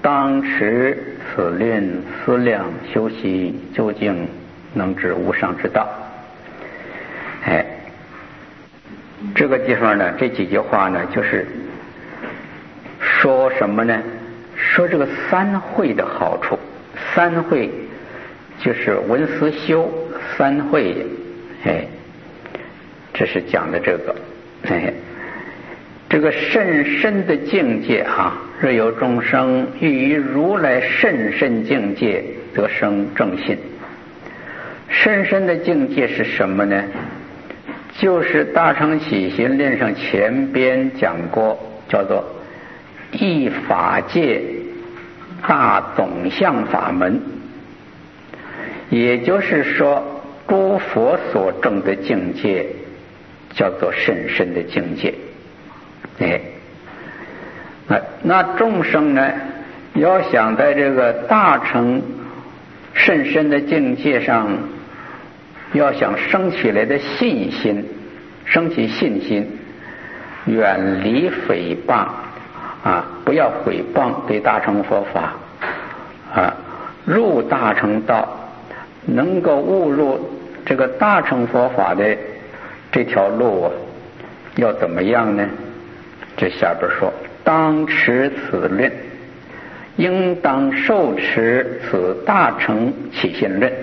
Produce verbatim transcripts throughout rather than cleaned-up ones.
当持此论，思量修习，究竟能知无上之道。哎，这个地方呢，这几句话呢，就是说什么呢？说这个三会的好处。三会就是闻思修三会，哎，这是讲的这个，哎，这个甚深的境界啊，若有众生欲于如来甚深境界，得生正信。甚深的境界是什么呢？就是大乘起信论上前边讲过，叫做一法界大总相法门，也就是说诸佛所证的境界叫做甚深的境界。哎，那那众生呢，要想在这个大乘甚深的境界上，要想生起来的信心，生起信心，远离诽谤啊，不要诽谤对大乘佛法啊，入大乘道，能够悟入这个大乘佛法的这条路啊，要怎么样呢？这下边说，当持此论，应当受持此大乘起信论。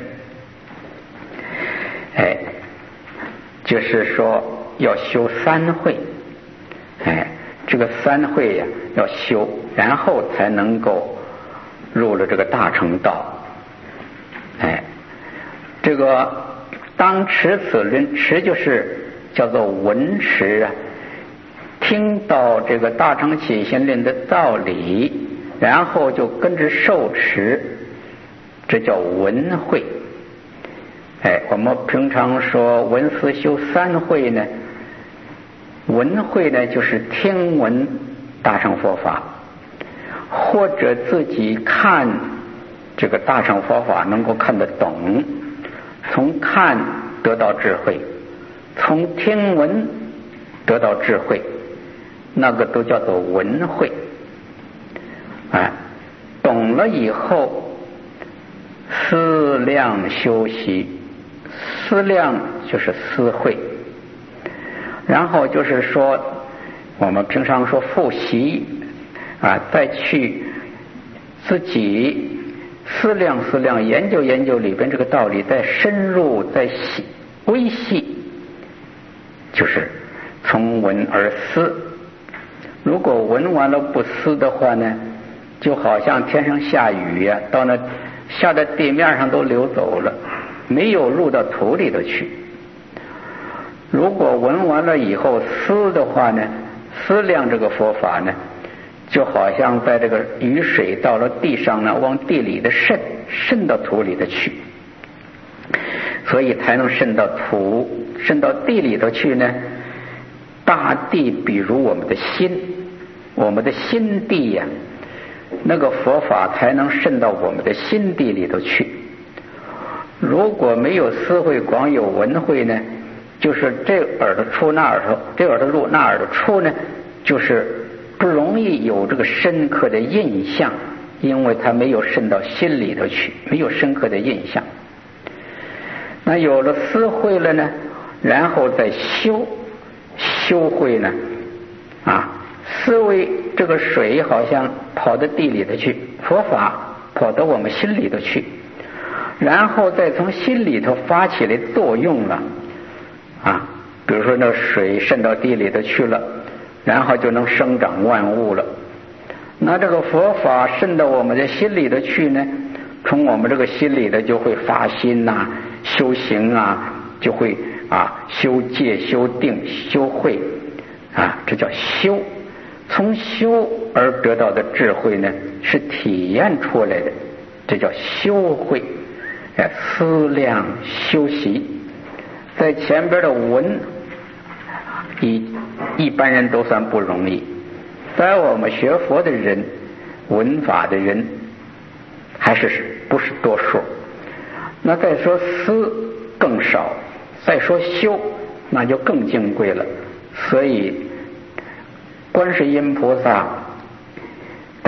哎，就是说要修三会，哎，这个三会呀、啊、要修，然后才能够入了这个大乘道。哎，这个当持此论，持就是叫做闻持啊，听到这个大乘起信论的道理，然后就跟着受持，这叫闻会。哎，我们平常说闻思修三会呢，闻会呢就是听闻大乘佛法，或者自己看这个大乘佛法能够看得懂，从看得到智慧，从听闻得到智慧，那个都叫做闻会。哎，懂了以后思量修习，思量就是思会，然后就是说我们平常说复习啊，再去自己思量思量，研究研究里边这个道理，再深入再细微细，就是从闻而思。如果闻完了不思的话呢，就好像天上下雨呀、啊，到那下在地面上都流走了，没有入到土里头去。如果闻完了以后思的话呢，思量这个佛法呢，就好像在这个雨水到了地上呢，往地里的渗，渗到土里头去，所以才能渗到土，渗到地里头去呢。大地比如我们的心，我们的心地呀、啊，那个佛法才能渗到我们的心地里头去。如果没有思会，光有闻会呢，就是这耳朵出那耳朵，这耳朵入那耳朵出呢，就是不容易有这个深刻的印象，因为它没有渗到心里头去，没有深刻的印象。那有了思会了呢，然后再修修会呢，啊，思维这个水好像跑到地里头去，佛法跑到我们心里头去，然后再从心里头发起来作用了啊，比如说那水渗到地里头去了，然后就能生长万物了。那这个佛法渗到我们的心里头去呢，从我们这个心里头就会发心呐、啊，修行啊，就会啊修戒、修定、修慧啊，这叫修。从修而得到的智慧呢，是体验出来的，这叫修慧。哎，思量修习，在前边的闻，一一般人都算不容易，在我们学佛的人，闻法的人还是不是多数。那再说思更少，再说修那就更金贵了。所以观世音菩萨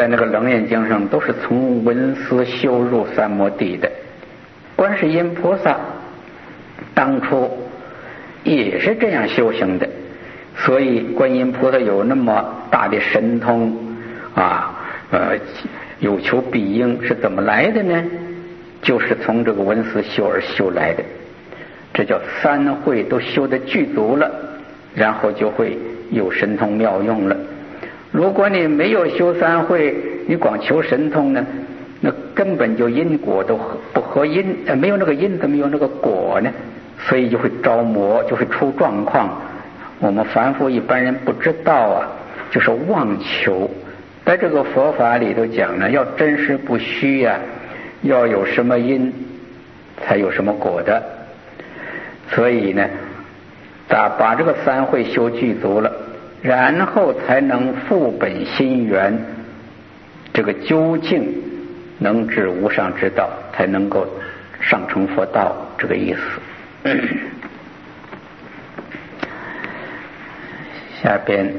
在那个楞严经上都是从闻思修入三摩地的。观世音菩萨当初也是这样修行的，所以观音菩萨有那么大的神通啊，呃，有求必应，是怎么来的呢？就是从这个闻思修而修来的。这叫三慧都修得具足了，然后就会有神通妙用了。如果你没有修三慧，你光求神通呢，那根本就因果都不合因，呃，没有那个因怎么有那个果呢？所以就会着魔，就会出状况。我们凡夫一般人不知道啊，就是妄求。在这个佛法里头讲呢，要真实不虚呀、啊，要有什么因才有什么果的。所以呢，把把这个三慧修具足了，然后才能复本心源，这个究竟能至无上之道，才能够上成佛道，这个意思。下边，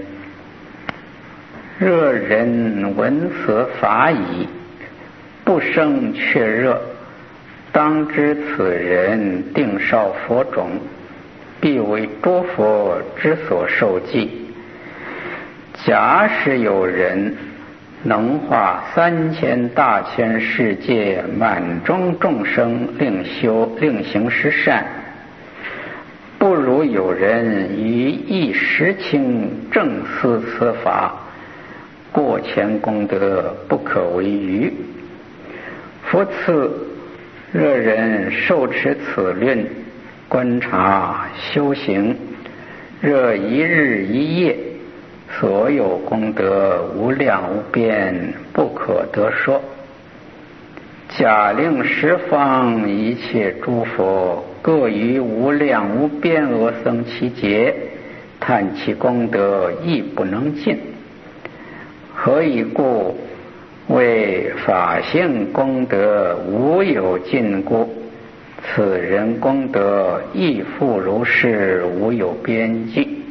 热人闻此法已，不生却热，当知此人定少佛种，必为诸佛之所受记。假使有人能化三千大千世界满中众生，令修令行十善，不如有人于一时清正思此法，过前功德不可为喻。夫次热人受持此论，观察修行，热一日一夜，所有功德无量无边，不可得说。假令十方一切诸佛各于无量无边阿僧祇劫，叹其功德亦不能尽。何以故？为法性功德无有尽故，此人功德亦复如是，无有边际。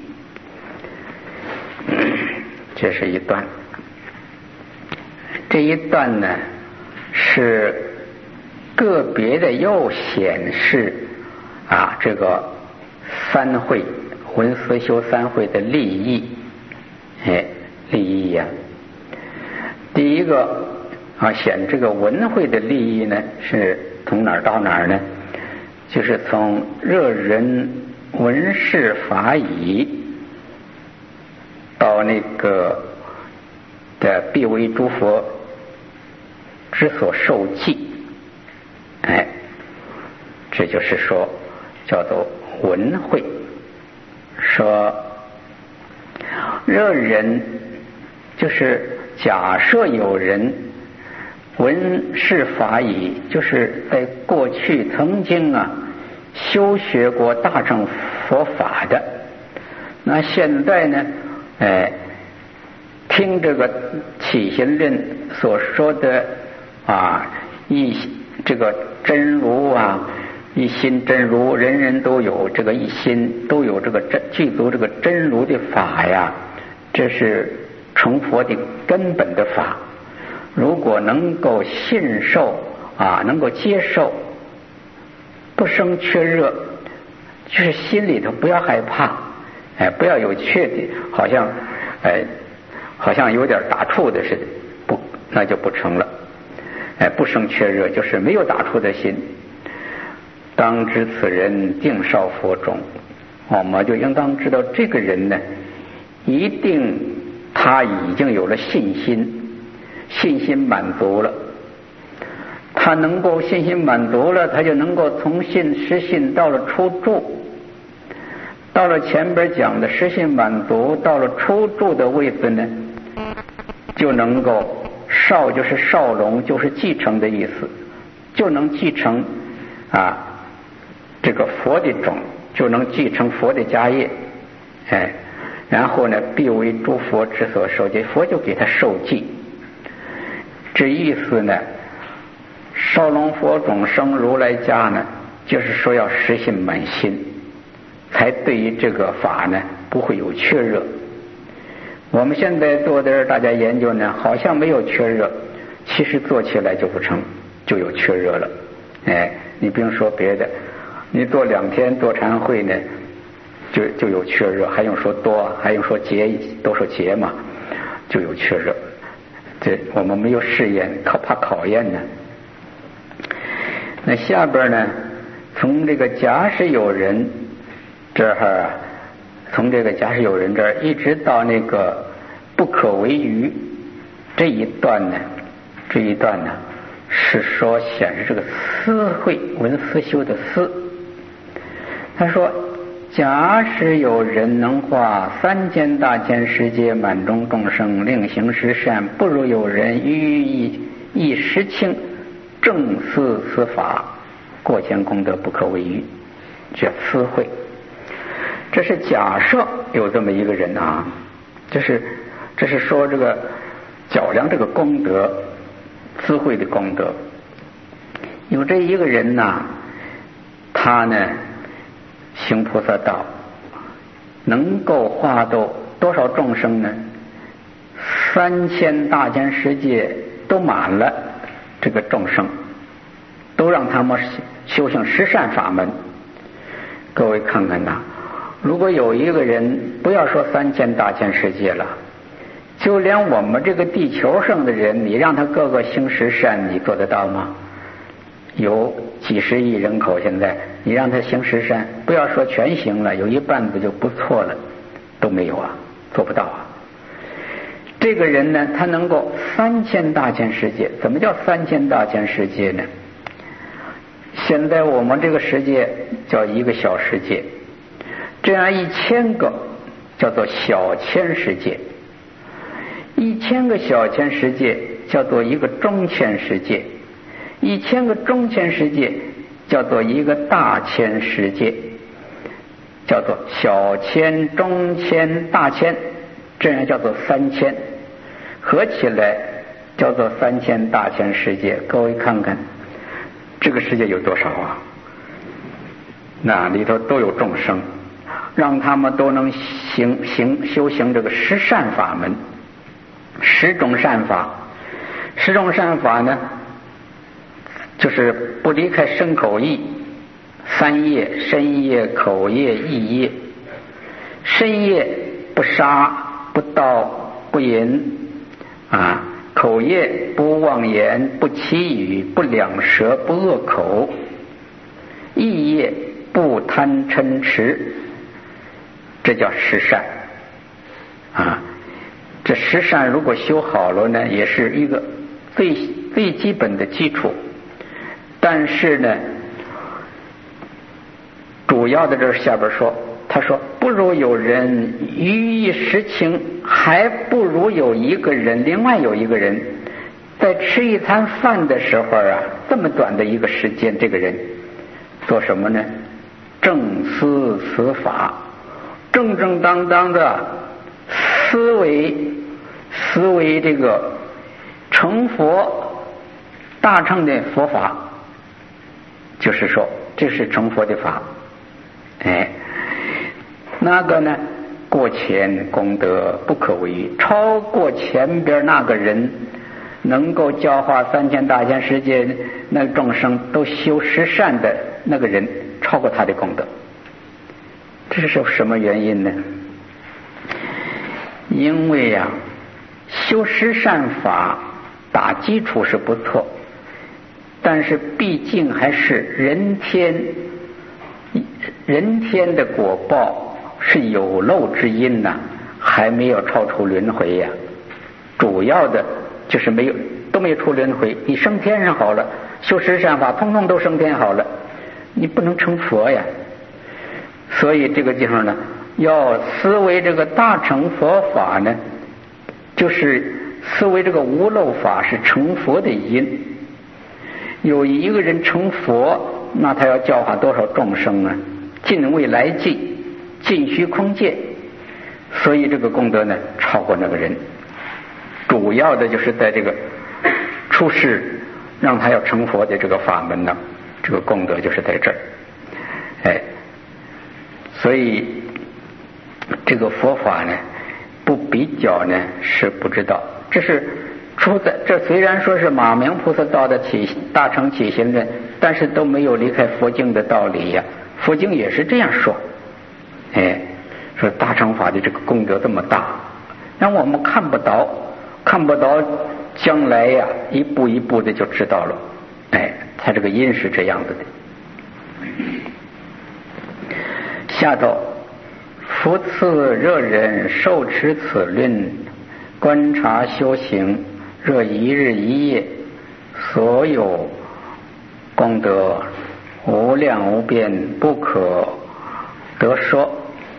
这是一段。这一段呢，是个别的又显示啊，这个三慧闻思修三慧的利益，哎，利益呀、啊。第一个啊，显这个闻慧的利益呢，是从哪儿到哪儿呢？就是从热人闻是法已到那个的必为诸佛之所受记，哎，这就是说叫做闻慧。说热人就是假设有人闻是法已，就是在过去曾经啊修学过大乘佛法的，那现在呢，哎，听这个起心论所说的啊，一这个真如啊，一心真如，人人都有这个一心，都有这个真具足这个真如的法呀，这是成佛的根本的法。如果能够信受啊，能够接受，不生缺热，就是心里头不要害怕，哎，不要有缺点，好像哎，好像有点打怵的似的，不，那就不成了。哎，不生缺热，就是没有打怵的心。当知此人定少佛种，我们就应当知道这个人呢，一定他已经有了信心，信心满足了。他能够信心满足了，他就能够从信实信到了初住，到了前边讲的实信满足，到了初住的位置呢，就能够少就是少龙，就是继承的意思，就能继承啊这个佛的种，就能继承佛的家业，哎，然后呢，必为诸佛之所受记，佛就给他受记。这意思呢，少龙佛种生如来家呢，就是说要实信满心，才对于这个法呢不会有缺热。 我们现在做的大家研究呢，好像没有缺热，其实做起来就不成，就有缺热了。哎，你不用说别的，你做两天做禅会呢，就就有缺热，还用说多，还用说节，都说节嘛，就有缺热。这我们没有试验，考怕考验呢。那下边呢，从这个假使有人这儿，从这个假使有人这儿一直到那个不可为喻这一段呢，这一段呢是说显示这个思慧闻思修的思。他说，假使有人能化三千大千世界满中众生，令行十善，不如有人于一一时清正思思法，过前功德不可为喻，叫思慧。这是假设有这么一个人啊，这是这是说这个较量这个功德，智慧的功德。有这一个人呐，他呢行菩萨道，能够化度多少众生呢？三千大千世界都满了，这个众生都让他们修行十善法门。各位看看呐，如果有一个人，不要说三千大千世界了，就连我们这个地球上的人，你让他个个行十善，你做得到吗？有几十亿人口，现在你让他行十善，不要说全行了，有一半子就不错了，都没有啊，做不到啊。这个人呢，他能够三千大千世界。怎么叫三千大千世界呢？现在我们这个世界叫一个小世界，这样一千个叫做小千世界，一千个小千世界叫做一个中千世界，一千个中千世界叫做一个大千世界，叫做小千、中千、大千，这样叫做三千，合起来叫做三千大千世界。各位看看这个世界有多少啊？那里头都有众生，让他们都能行行修行这个十善法门，十种善法。十种善法呢，就是不离开身口意三业：身业、口业、意业。身业不杀、不盗、不淫啊；口业不妄言、不绮语、不两舌、不恶口；意业不贪嗔痴。这叫十善啊。这十善如果修好了呢，也是一个最最基本的基础。但是呢，主要的这下边说，他说不如有人于一时清，还不如有一个人，另外有一个人在吃一餐饭的时候啊，这么短的一个时间，这个人做什么呢？正思思法，正正当当的思维思维这个成佛大乘的佛法，就是说这是成佛的法。哎，那个呢，过前功德不可为喻，超过前边那个人能够教化三千大千世界那个众生都修十善的那个人，超过他的功德。这是什么原因呢？因为呀、啊，修十善法打基础是不错，但是毕竟还是人天，人天的果报是有漏之因呐、啊，还没有超出轮回呀、啊。主要的就是没有都没有出轮回，你升天上好了，修十善法通通都升天好了，你不能成佛呀。所以这个地方呢，要思维这个大乘佛法呢，就是思维这个无漏法是成佛的因。有一个人成佛，那他要教化多少众生啊？尽未来际，尽虚空界，所以这个功德呢超过那个人。主要的就是在这个出世让他要成佛的这个法门呢，这个功德就是在这儿。哎，所以这个佛法呢，不不比较呢是不知道。这是出在这虽然说是马明菩萨造的起大乘起心论，但是都没有离开佛经的道理呀。佛经也是这样说，哎，说大乘法的这个功德这么大，让我们看不到，看不到，将来呀一步一步的就知道了。哎，他这个因是这样子的。下头，福赐热人受持此论，观察修行，若一日一夜，所有功德无量无边，不可得说。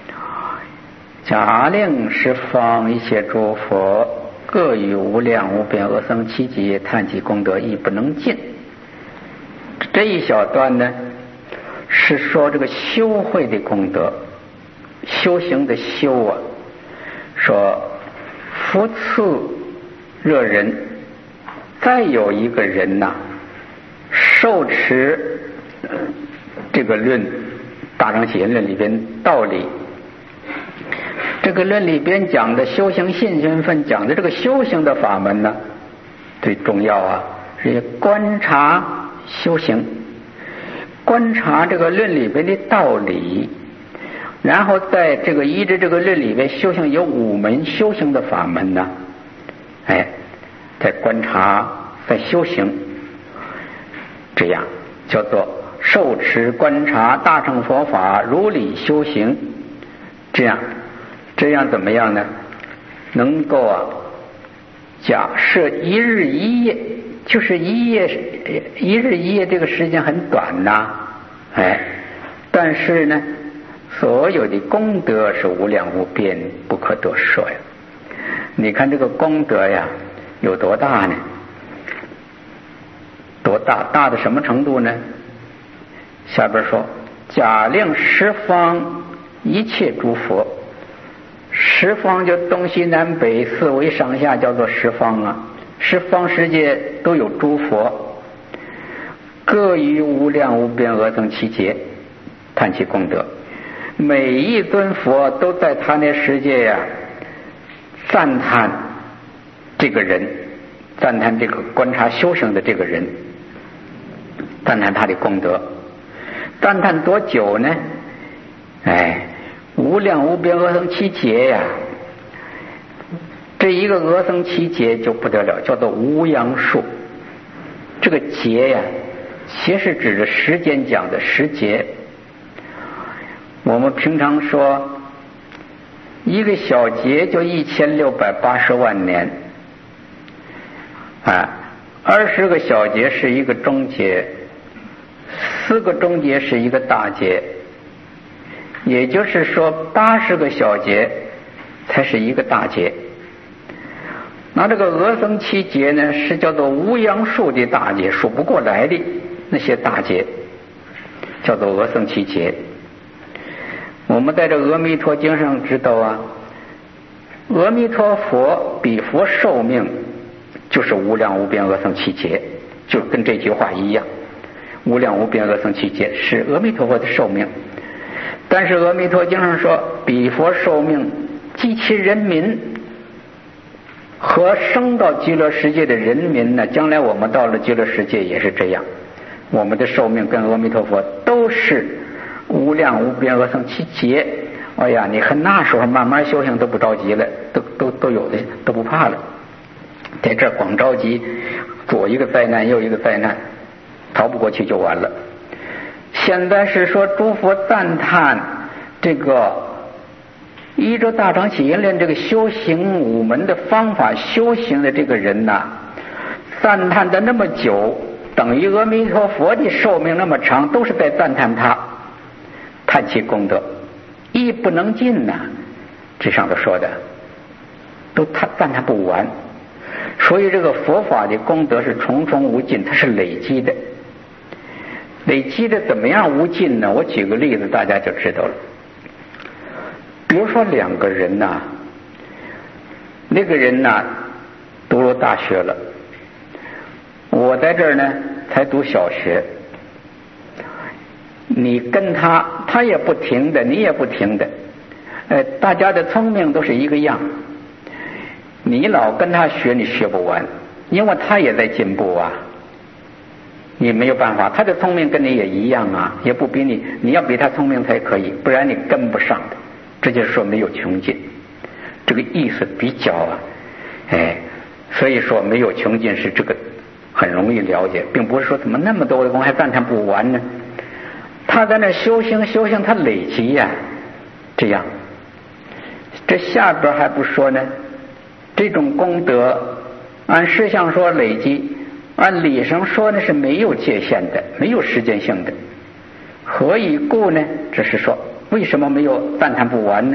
假令十方一切诸佛，各于无量无边阿僧祇劫，叹其功德亦不能尽。这一小段呢，是说这个修慧的功德，修行的修啊，说福赐热人，再有一个人呐、啊，受持这个论大乘起信论里边道理，这个论里边讲的修行信心分讲的这个修行的法门呢，最重要啊，是观察修行，观察这个论里边的道理，然后在这个依着这个论里边修行有五门修行的法门呢，哎，在观察在修行，这样叫做受持观察大乘佛法如理修行。这样这样怎么样呢？能够啊，假设一日一夜，就是一夜一日一夜这个时间很短呐、啊，哎，但是呢，所有的功德是无量无边，不可得说呀。你看这个功德呀，有多大呢？多大？大的什么程度呢？下边说，假令十方一切诸佛，十方就东西南北四维上下叫做十方啊，十方世界都有诸佛，各于无量无边阿僧祇劫，叹其功德。每一尊佛都在他那世界呀、啊，赞叹这个人，赞叹这个观察修行的这个人，赞叹他的功德。赞叹多久呢？哎，无量无边阿僧祇劫呀，这一个阿僧祇劫就不得了，叫做无央数。这个劫呀，劫是指着时间讲的时劫。我们平常说一个小劫就一千六百八十万年啊，二十个小劫是一个中劫，四个中劫是一个大劫，也就是说八十个小劫才是一个大劫。那这个阿僧祇劫呢，是叫做无央数的大劫，数不过来的那些大劫，叫做阿僧祇劫。我们在这阿弥陀经上知道啊，阿弥陀佛比佛寿命就是无量无边阿僧祇劫，就跟这句话一样，无量无边阿僧祇劫是阿弥陀佛的寿命。但是阿弥陀经上说，比佛寿命及其人民和生到极乐世界的人民呢，将来我们到了极乐世界也是这样，我们的寿命跟阿弥陀佛都是无量无边阿僧祇劫。哎呀，你看那时候慢慢修行都不着急了，都都都有的都不怕了，在这光着急，左一个灾难右一个灾难，逃不过去就完了。现在是说诸佛赞叹这个依着大乘起因论这个修行五门的方法修行的这个人呐、啊，赞叹的那么久，等于阿弥陀佛的寿命那么长，都是在赞叹他，叹其功德亦不能尽呐、啊。这上头说的都叹赞叹不完，所以这个佛法的功德是重重无尽，它是累积的。累积的怎么样无尽呢？我举个例子大家就知道了。比如说两个人呐、啊，那个人呐、啊、读了大学了，我在这儿呢才读小学，你跟他他也不停的，你也不停的，呃，大家的聪明都是一个样， 你老跟他学，你学不完，因为他也在进步啊。你没有办法，他的聪明跟你也一样啊，也不比你，你要比他聪明才可以，不然你跟不上的。这就是说没有穷尽，这个意思比较啊，哎，所以说没有穷尽是这个很容易了解，并不是说怎么那么多的功还赞叹不完呢。他在那修行修行，他累积呀、啊，这样。这下边还不说呢，这种功德按事相说累积，按理上说呢是没有界限的，没有时间性的。何以故呢？只是说为什么没有赞叹不完呢？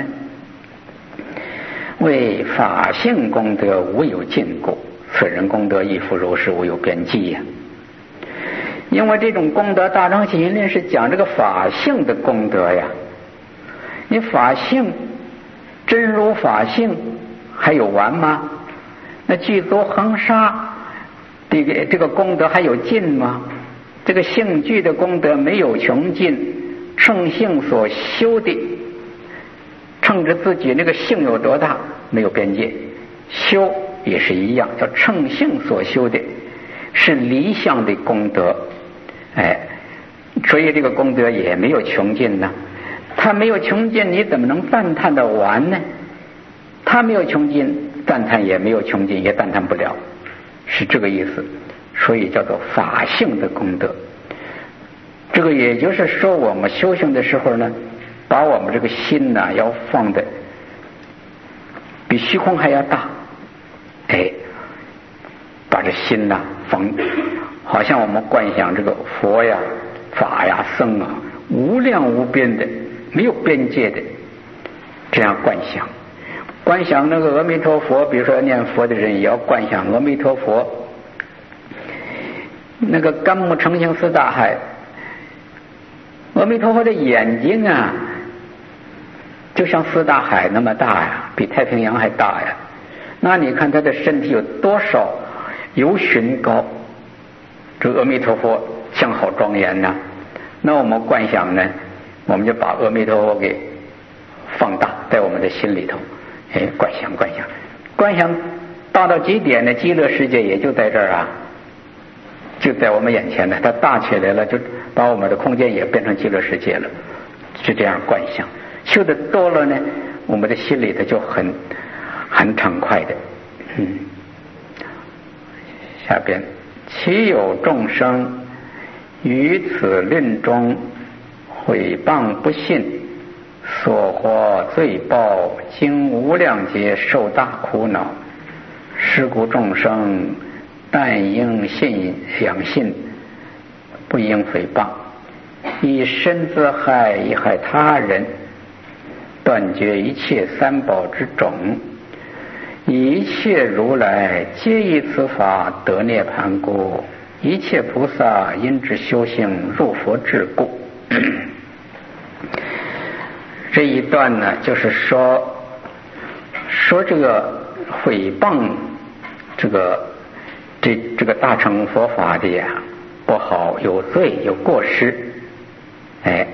为法性功德无有尽故，此人功德亦复如是，无有边际呀、啊。因为这种功德，大乘起信论是讲这个法性的功德呀。你法性真如法性还有完吗？那具足恒沙这个这个功德还有尽吗？这个性具的功德没有穷尽，乘性所修的，乘着自己那个性有多大没有边界，修也是一样，叫乘性所修的是离相的功德，哎，所以这个功德也没有穷尽呢。他没有穷尽，你怎么能赞叹得完呢？他没有穷尽，赞叹也没有穷尽，也赞叹不了，是这个意思。所以叫做法性的功德。这个也就是说，我们修行的时候呢，把我们这个心呢、啊、要放的比虚空还要大，哎，把这心呢、啊、放，好像我们观想这个佛呀、法呀、僧啊，无量无边的，没有边界的，这样观想。观想那个阿弥陀佛，比如说念佛的人也要观想阿弥陀佛。那个甘木成行四大海，阿弥陀佛的眼睛啊，就像四大海那么大呀，比太平洋还大呀。那你看他的身体有多少由旬高，这阿弥陀佛像好庄严呐、啊。那我们观想呢，我们就把阿弥陀佛给放大在我们的心里头，哎，观想观想观想大到极点呢，极乐世界也就在这儿啊，就在我们眼前呢，它大起来了，就把我们的空间也变成极乐世界了，是这样观想。修的多了呢，我们的心里头就很很畅快的。嗯，下边其有众生于此论中毁谤不信，所获罪报，经无量劫受大苦恼。是故众生但应信仰信，不应诽谤，以身自害，以害他人，断绝一切三宝之种。一切如来皆以此法得涅盘故，一切菩萨因之修行入佛智故。这一段呢，就是说说这个诽谤这个这这个大乘佛法的呀，不好，有罪，有过失。哎，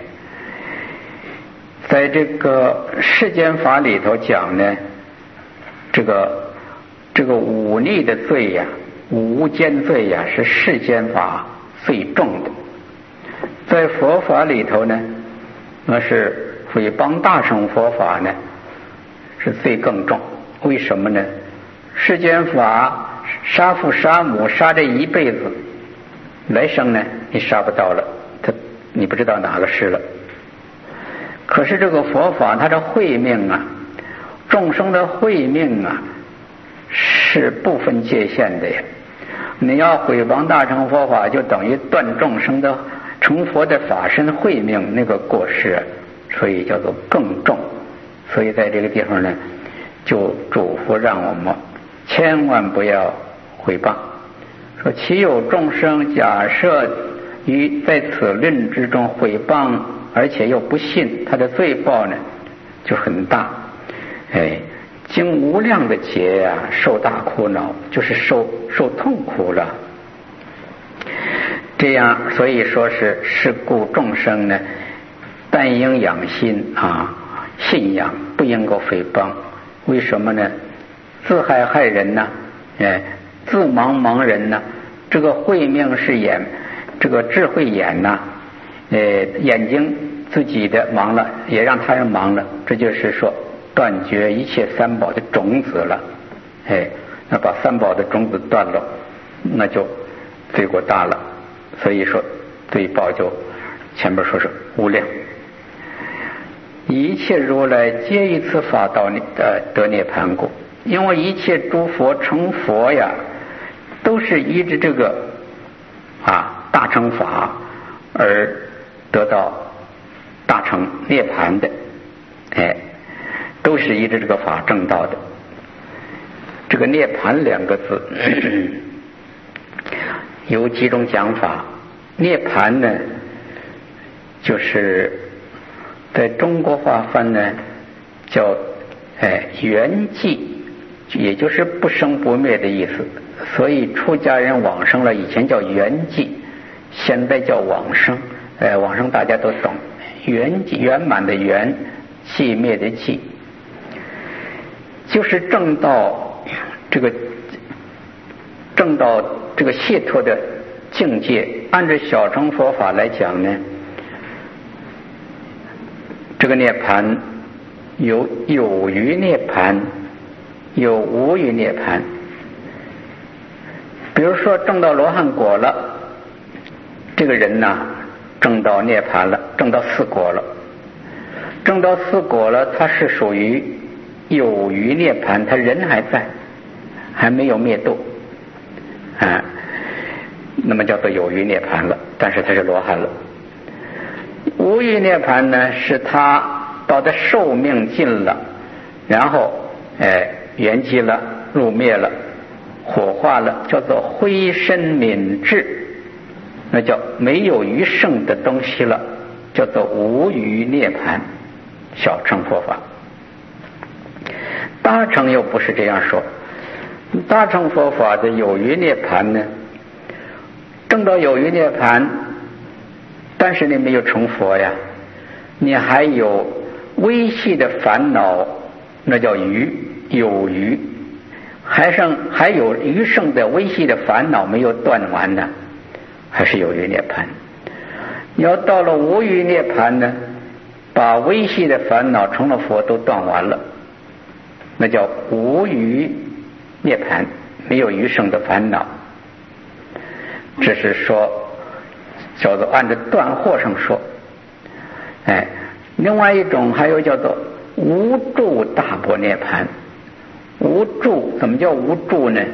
在这个世间法里头讲呢，这个这个忤逆的罪呀，无间罪呀，是世间法最重的。在佛法里头呢，那是诽谤大乘佛法呢，是罪更重。为什么呢？世间法杀父杀母杀这一辈子，来生呢你杀不到了，他你不知道哪个是了。可是这个佛法它的慧命啊，众生的慧命啊，是不分界限的呀。你要毁谤大乘佛法，就等于断众生的成佛的法身慧命那个过失，所以叫做更重。所以在这个地方呢，就嘱咐让我们千万不要毁谤。说其有众生假设于在此论之中毁谤，而且又不信，他的罪报呢就很大。哎，经无量的劫呀、啊，受大苦恼，就是受受痛苦了。这样，所以说是是故众生呢，但应养心啊，信仰不应够诽谤。为什么呢？ 自害害人呐、哎，自盲盲人呐、这个慧命是眼，这个智慧眼呐、呃，眼睛自己的盲了，也让他人盲了，这就是说断绝一切三宝的种子了。哎，那把三宝的种子断了，那就罪过大了。所以说对报就前面说是无量。一切如来皆以此法道呃得涅盘故，因为一切诸佛成佛呀，都是依着这个啊大乘法而得到大乘涅盘的，哎，都是依着这个法正道的。这个涅盘两个字咳咳有几种讲法。涅盘呢，就是在中国话翻呢叫哎圆寂，也就是不生不灭的意思。所以出家人往生了，以前叫圆寂，现在叫往生。哎，往生大家都懂，圆寂圆满的圆，寂灭的寂，就是证到这个证到这个解脱的境界。按照小乘佛法来讲呢，这个涅盘有有余涅盘，有无余涅盘。比如说证到罗汉果了，这个人呢证到涅盘了，证到四果了。证到四果了，他是属于有余涅盘，他人还在，还没有灭度啊，那么叫做有余涅盘了，但是他是罗汉了。无余涅盘呢，是他到的寿命尽了，然后哎圆寂了，入灭了，火化了，叫做灰身泯至，那叫没有余剩的东西了，叫做无余涅盘。小乘佛法。大乘又不是这样说，大乘佛法的有余涅盘呢，证到有余涅盘，但是你没有成佛呀，你还有微细的烦恼，那叫余，有余，还剩还有余剩的微细的烦恼没有断完呢，还是有余涅盘。你要到了无余涅盘呢，把微细的烦恼成了佛都断完了，那叫无余涅盘，没有余剩的烦恼。这是说叫做按照断惑上说。哎，另外一种还有叫做无住大般涅盘。无住怎么叫无住呢？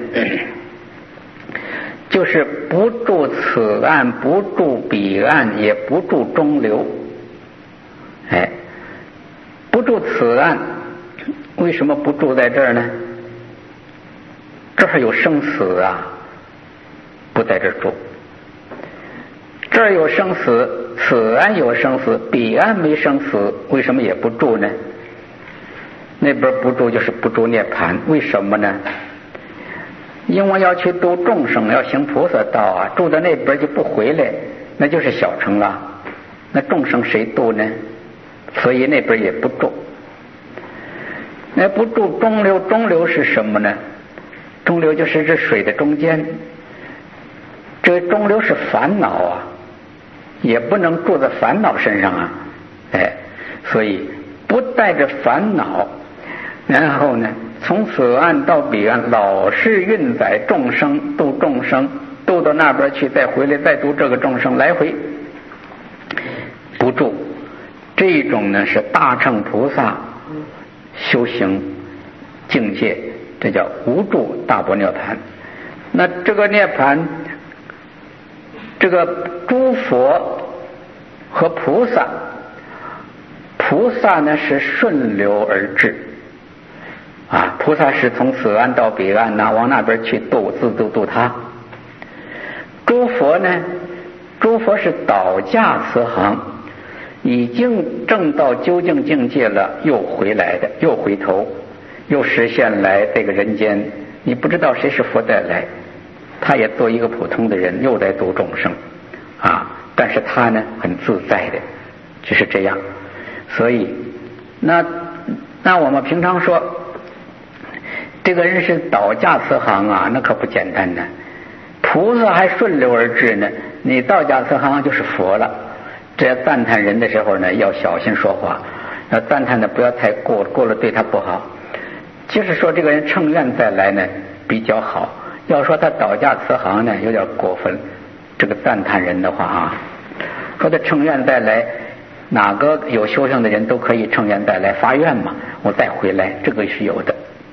就是不住此岸，不住彼岸，也不住中流。哎，不住此岸，为什么不住在这儿呢？这儿有生死啊，不在这儿住。这儿有生死，此岸有生死，彼岸没生死，为什么也不住呢？那边不住就是不住涅盘，为什么呢？因为要去度众生，要行菩萨道啊，住在那边就不回来，那就是小乘了。那众生谁度呢？所以那边也不住。那不住中流，中流是什么呢？中流就是这水的中间，这中流是烦恼啊，也不能住在烦恼身上啊，哎，所以不带着烦恼，然后呢，从此岸到彼岸，老是运载众生，度众生，度到那边去，再回来再度这个众生，来回不住。这种呢是大乘菩萨修行境界，这叫无住大般涅盘。那这个涅盘，这个诸佛和菩萨，菩萨呢是顺流而至啊，菩萨是从此岸到彼岸呐、啊，往那边去度，自度度他。诸佛呢，诸佛是倒驾慈航，已经证到究竟境界了，又回来的，又回头，又实现来这个人间。你不知道谁是佛再来，他也做一个普通的人，又来度众生啊。但是他呢，很自在的，就是这样。所以，那那我们平常说， 这个人是倒驾慈航啊，那可不简单呢。菩萨还顺流而至呢，你倒驾慈航就是佛了。这赞叹人的时候呢，要小心说话，要赞叹的不要太过，过了对他不好。就是说这个人乘愿再来呢比较好，要说他倒驾慈航呢有点过分。这个赞叹人的话啊，说他乘愿再来，哪个有修行的人都可以乘愿再来发愿嘛，我再回来，这个是有的。